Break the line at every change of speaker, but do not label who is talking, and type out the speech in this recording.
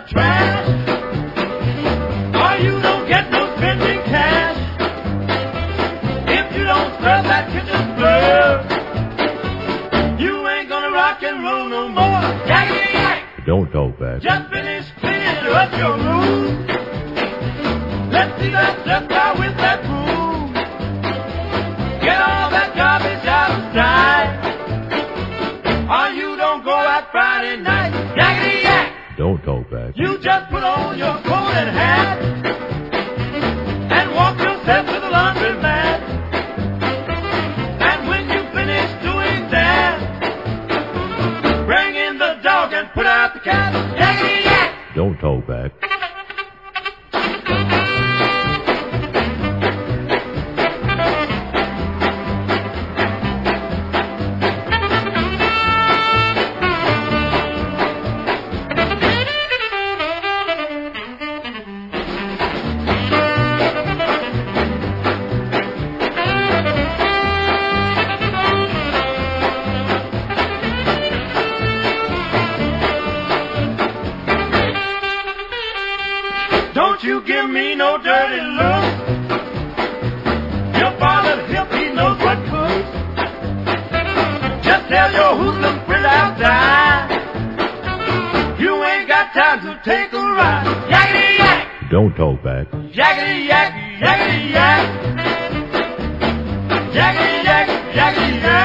trash, or you don't get no spending cash. If you don't scrub that kitchen floor, you ain't gonna rock and roll no more. Yakety yak!
Don't talk back.
Just finish cleaning up your room. Let's see that step out with that broom. Get all that garbage out of sight, or you don't go out Friday night. Yakety yak!
Don't talk back.
You just put on your coat and hat and walk yourself to the laundromat. And when you finish doing that, bring in the dog and put out the cat. Yakety yak!
Don't talk back.
Don't you give me no dirty look. Your father, he knows what cooks. Just tell your hoodlum friend outside, you ain't got time to take a ride. Yakety yak!
Don't talk back.
Yakety yak, yakety yak. Yakety yak, yakety yak.